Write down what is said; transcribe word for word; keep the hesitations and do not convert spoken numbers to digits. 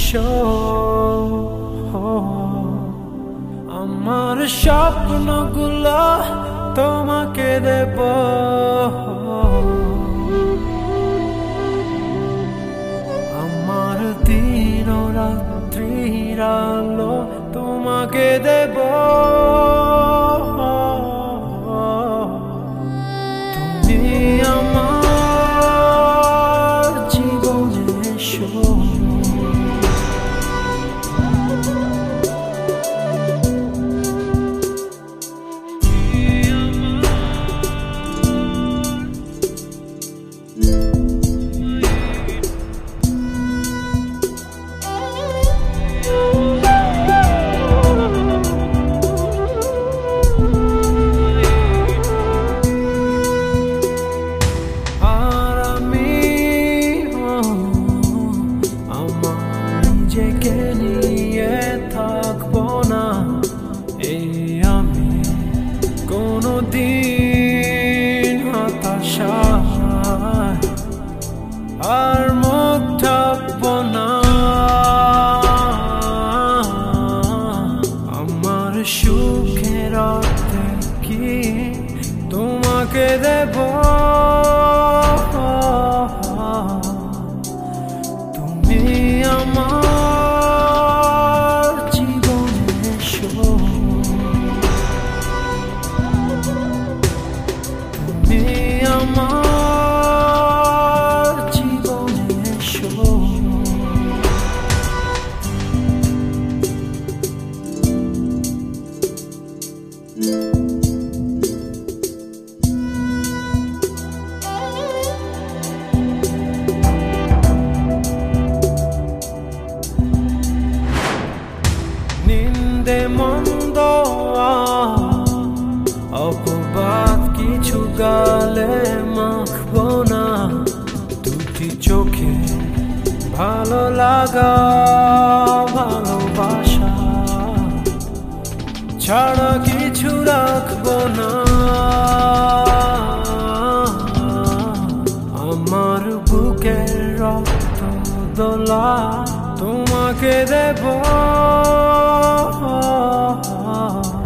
এসো আমার স্বপ্নগুলো তোমাকে দেব আমার দিন রাত্রির আলো তোমাকে দেব তুমি আমার জীবনে এসো নিয়ে থাকবো না এই আমি কোনো দিন হতাশায় আর মুখ ঢাকবো না আমার সুখের অর্থে কি তোমাকে দেব তুমি আমার নিন্দে মন্দ অপবাদ কিছু গালে মাখবো না দুটি চোখে ভালো লাগা ভালোবাসা ছাড়া কিছু রাখবো না আমার বুকের রক্ত দোলা তোমাকে দেব